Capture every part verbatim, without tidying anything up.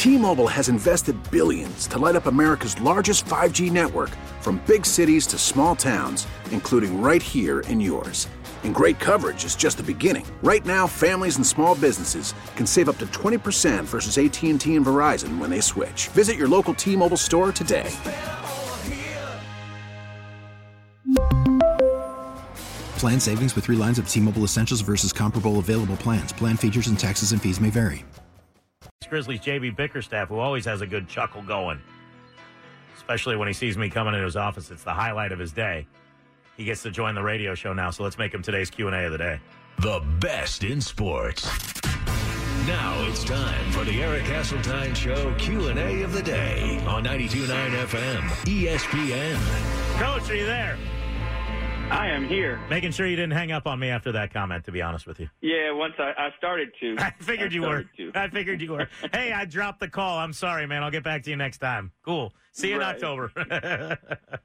T-Mobile has invested billions to light up America's largest five G network, from big cities to small towns, including right here in yours. And great coverage is just the beginning. Right now, families and small businesses can save up to twenty percent versus A T and T and Verizon when they switch. Visit your local T-Mobile store today. Plan savings with three lines of T-Mobile Essentials versus comparable available plans. Plan features and taxes and fees may vary. Grizzlies J B Bickerstaff, who always has a good chuckle going, especially when he sees me coming into his office. It's the highlight of his day. He gets to join the radio show now, so let's make him today's Q and A of the day. The best in sports. Now it's time for the Eric Hasseltine Show Q and A of the day on ninety-two point nine F M, E S P N. Coach, are you there? I am here. Making sure you didn't hang up on me after that comment, to be honest with you. Yeah, once I, I started to. I figured I you were. To. I figured you were. Hey, I dropped the call. I'm sorry, man. I'll get back to you next time. Cool. See you right. in October.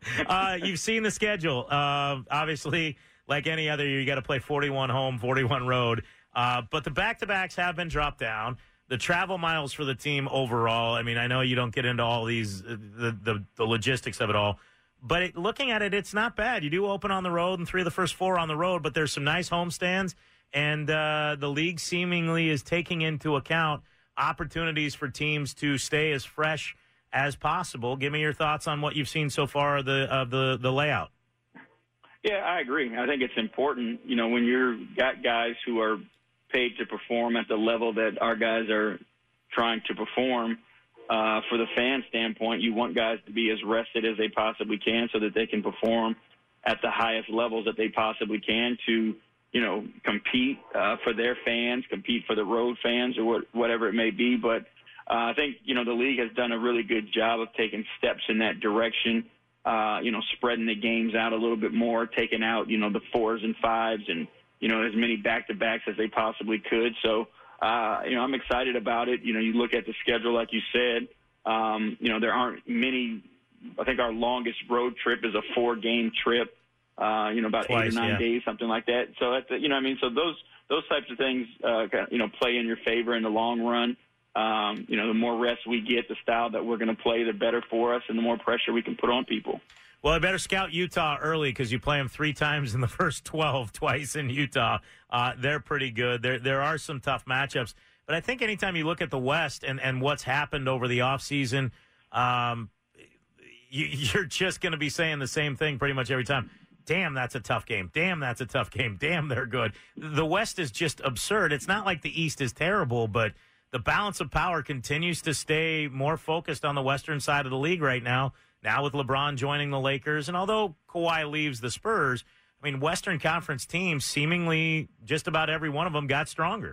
uh, you've seen the schedule. Uh, obviously, like any other year, you got to play forty-one home, forty-one road. Uh, but the back-to-backs have been dropped down. The travel miles for the team overall, I mean, I know you don't get into all these, uh, the, the, the logistics of it all. But it, looking at it, it's not bad. You do open on the road, and three of the first four on the road, but there's some nice homestands, and uh, the league seemingly is taking into account opportunities for teams to stay as fresh as possible. Give me your thoughts on what you've seen so far of the of the, the layout. Yeah, I agree. I think it's important, you know, when you're got guys who are paid to perform at the level that our guys are trying to perform. Uh, for the fan standpoint, you want guys to be as rested as they possibly can so that they can perform at the highest levels that they possibly can to, you know, compete uh, for their fans, compete for the road fans or what, whatever it may be. But uh, I think, you know, the league has done a really good job of taking steps in that direction, uh, you know, spreading the games out a little bit more, taking out, you know, the fours and fives and, you know, as many back-to-backs as they possibly could. So, Uh, you know, I'm excited about it. You know, you look at the schedule, like you said, um, you know, there aren't many. I think our longest road trip is a four-game trip, uh, you know, about Twice, eight or nine yeah. days, something like that. So, that's, you know, I mean, so those those types of things, uh, you know, play in your favor in the long run. Um, you know, the more rest we get, the style that we're going to play, the better for us and the more pressure we can put on people. Well, I better scout Utah early because you play them three times in the first twelve, twice in Utah. Uh, they're pretty good. There there are some tough matchups. But I think anytime you look at the West and, and what's happened over the offseason, um, you, you're just going to be saying the same thing pretty much every time. Damn, that's a tough game. Damn, that's a tough game. Damn, they're good. The West is just absurd. It's not like the East is terrible, but the balance of power continues to stay more focused on the Western side of the league right now. Now with LeBron joining the Lakers, and although Kawhi leaves the Spurs, I mean, Western Conference teams, seemingly just about every one of them got stronger.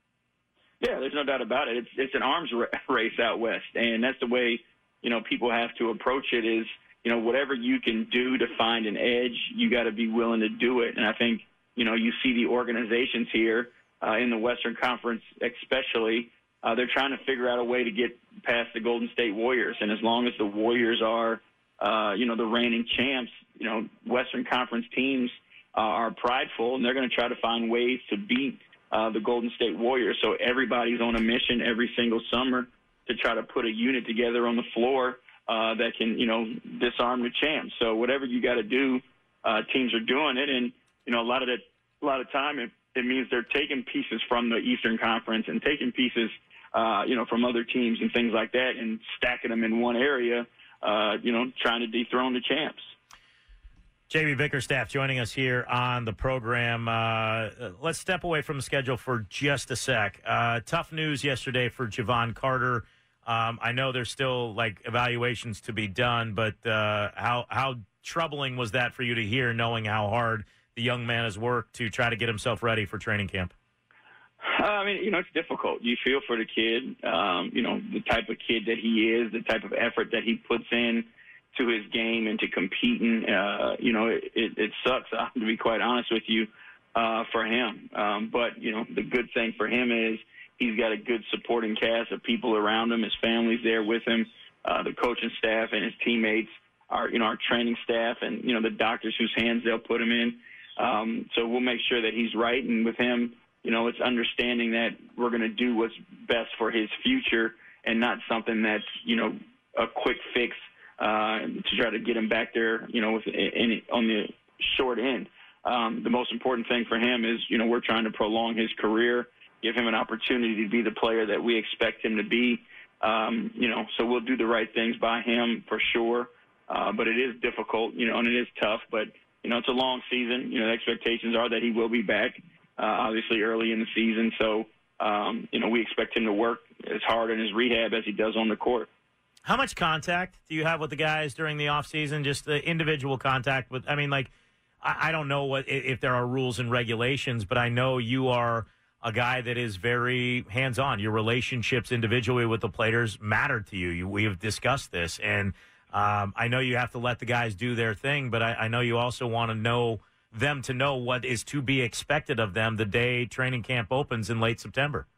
Yeah, there's no doubt about it. It's it's an arms race out west, and that's the way, you know, people have to approach it is, you know, whatever you can do to find an edge, you got to be willing to do it. And I think, you know, you see the organizations here uh, in the Western Conference especially, uh, they're trying to figure out a way to get past the Golden State Warriors. And as long as the Warriors are, uh, you know, the reigning champs, you know, Western Conference teams uh, are prideful, and they're going to try to find ways to beat uh, the Golden State Warriors. So everybody's on a mission every single summer to try to put a unit together on the floor uh, that can, you know, disarm the champs. So whatever you got to do, uh, teams are doing it. And, you know, a lot of that, a lot of time it, it means they're taking pieces from the Eastern Conference and taking pieces, uh, you know, from other teams and things like that and stacking them in one area, uh, you know, trying to dethrone the champs. J B Bickerstaff joining us here on the program. Uh, let's step away from the schedule for just a sec. Uh, tough news yesterday for Javon Carter. Um, I know there's still like evaluations to be done, but uh, how how troubling was that for you to hear, knowing how hard the young man has worked to try to get himself ready for training camp? Uh, I mean, you know, it's difficult. You feel for the kid, um, you know, the type of kid that he is, the type of effort that he puts in to his game and to competing. Uh, you know, it, it, it sucks, uh, to be quite honest with you, uh, for him. Um, but, you know, the good thing for him is he's got a good supporting cast of people around him. His family's there with him, uh, the coaching staff and his teammates, our, you know, our training staff and, you know, the doctors whose hands they'll put him in. Um, so we'll make sure that he's right. And with him, you know, it's understanding that we're going to do what's best for his future and not something that's, you know, a quick fix uh, to try to get him back there, you know, with any, on the short end. Um, the most important thing for him is, you know, we're trying to prolong his career, give him an opportunity to be the player that we expect him to be. Um, you know, so we'll do the right things by him for sure. Uh, but it is difficult, you know, and it is tough. But, you know, it's a long season. You know, the expectations are that he will be back, uh, obviously, early in the season. So, um, you know, we expect him to work as hard in his rehab as he does on the court. How much contact do you have with the guys during the offseason, just the individual contact with – I mean, like, I, I don't know what if there are rules and regulations, but I know you are a guy that is very hands-on. Your relationships individually with the players matter to you. you we have discussed this, and – Um, I know you have to let the guys do their thing, but I, I know you also want to know them to know what is to be expected of them the day training camp opens in late September.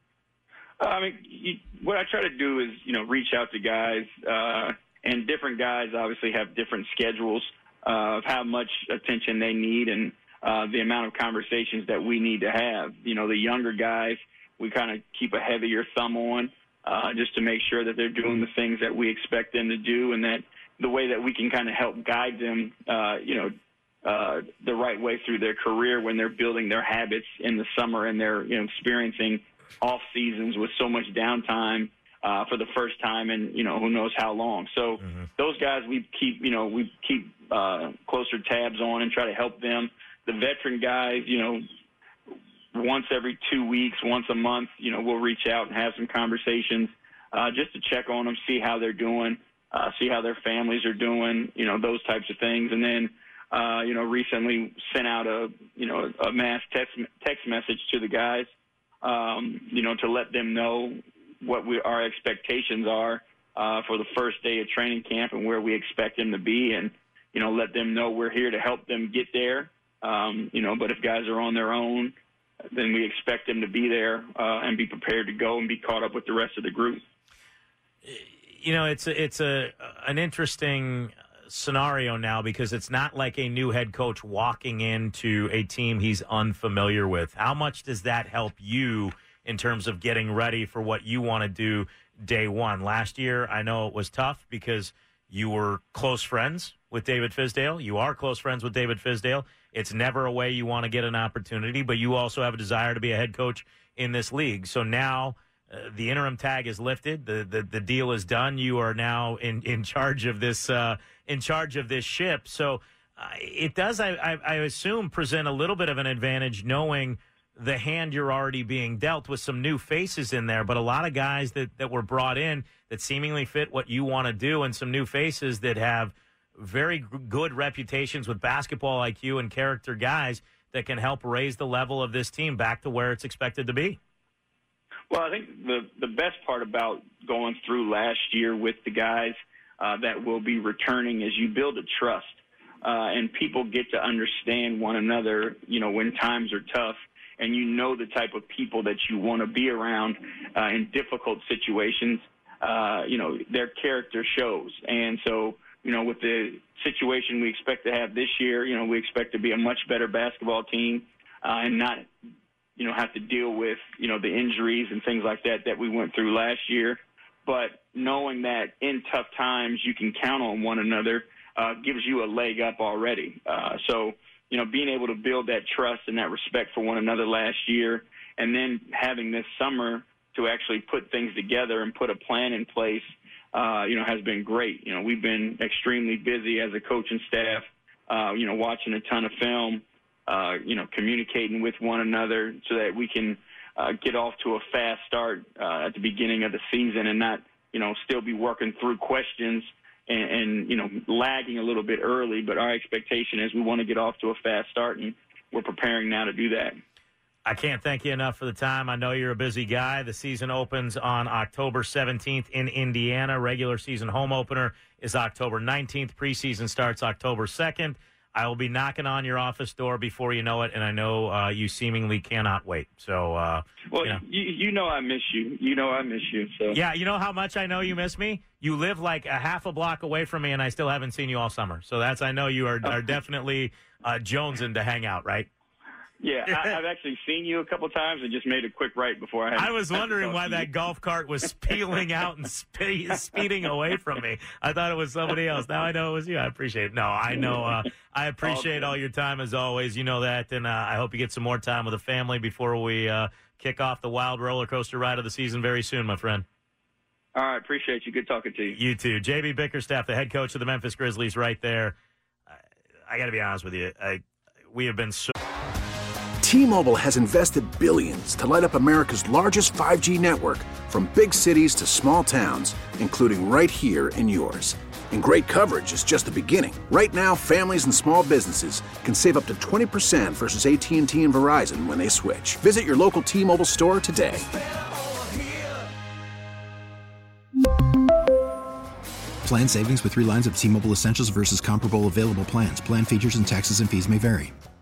Uh, I mean, you, what I try to do is, you know, reach out to guys, uh, and different guys obviously have different schedules uh, of how much attention they need and uh, the amount of conversations that we need to have. You know, the younger guys, we kind of keep a heavier thumb on. Uh, just to make sure that they're doing the things that we expect them to do, and that the way that we can kind of help guide them, uh, you know, uh, the right way through their career when they're building their habits in the summer and they're, you know, experiencing off seasons with so much downtime uh, for the first time in, you know, who knows how long. So mm-hmm. those guys we keep, you know, we keep uh, closer tabs on and try to help them. The veteran guys, you know, once every two weeks, once a month, you know, we'll reach out and have some conversations uh, just to check on them, see how they're doing, uh, see how their families are doing, you know, those types of things. And then, uh, you know, recently sent out a, you know, a mass text, text message to the guys, um, you know, to let them know what we, our expectations are uh, for the first day of training camp and where we expect them to be, and, you know, let them know we're here to help them get there. Um, you know, but if guys are on their own, then we expect them to be there uh, and be prepared to go and be caught up with the rest of the group. You know, it's a, it's a an interesting scenario now because it's not like a new head coach walking into a team he's unfamiliar with. How much does that help you in terms of getting ready for what you want to do day one? Last year, I know it was tough because you were close friends with David Fizdale. You are close friends with David Fizdale. It's never a way you want to get an opportunity, but you also have a desire to be a head coach in this league. So now uh, the interim tag is lifted. The, the the deal is done. You are now in, in charge of this uh, in charge of this ship. So uh, it does, I, I, I assume, present a little bit of an advantage knowing the hand you're already being dealt with some new faces in there, but a lot of guys that, that were brought in that seemingly fit what you want to do, and some new faces that have very good reputations with basketball I Q and character guys that can help raise the level of this team back to where it's expected to be. Well, I think the, the best part about going through last year with the guys uh, that will be returning is you build a trust, uh, and people get to understand one another, you know, when times are tough, and you know the type of people that you want to be around uh, in difficult situations. Uh, you know, their character shows. And so, you know, with the situation we expect to have this year, you know, we expect to be a much better basketball team uh, and not, you know, have to deal with, you know, the injuries and things like that that we went through last year. But knowing that in tough times you can count on one another uh, gives you a leg up already. Uh, so, you know, being able to build that trust and that respect for one another last year, and then having this summer to actually put things together and put a plan in place, uh, you know, has been great. You know, we've been extremely busy as a coaching staff, uh, you know, watching a ton of film, uh, you know, communicating with one another so that we can uh, get off to a fast start uh, at the beginning of the season and not, you know, still be working through questions and, and, you know, lagging a little bit early. But our expectation is we want to get off to a fast start, and we're preparing now to do that. I can't thank you enough for the time. I know you're a busy guy. The season opens on October seventeenth in Indiana. Regular season home opener is October nineteenth. Preseason starts October second. I will be knocking on your office door before you know it, and I know uh, you seemingly cannot wait. So, uh, well, you know. You, you know I miss you. You know I miss you. So yeah, you know how much I know you miss me? You live like a half a block away from me, and I still haven't seen you all summer. So that's I know you are, are definitely uh, jonesing to hang out, right? Yeah, I, I've actually seen you a couple times and just made a quick right before I had I was wondering why you. that golf cart was peeling out and spe- speeding away from me. I thought it was somebody else. Now I know it was you. I appreciate it. No, I know. Uh, I appreciate all your time as always. You know that, and uh, I hope you get some more time with the family before we uh, kick off the wild roller coaster ride of the season very soon, my friend. All right, appreciate you. Good talking to you. You too. J B Bickerstaff, the head coach of the Memphis Grizzlies, right there. I, I got to be honest with you. I, we have been so... T-Mobile has invested billions to light up America's largest five G network, from big cities to small towns, including right here in yours. And great coverage is just the beginning. Right now, families and small businesses can save up to twenty percent versus A T and T and Verizon when they switch. Visit your local T-Mobile store today. Plan savings with three lines of T-Mobile Essentials versus comparable available plans. Plan features and taxes and fees may vary.